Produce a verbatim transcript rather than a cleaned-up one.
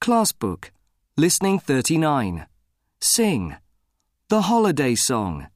Class book. Listening thirty-nine. Sing. The holiday song.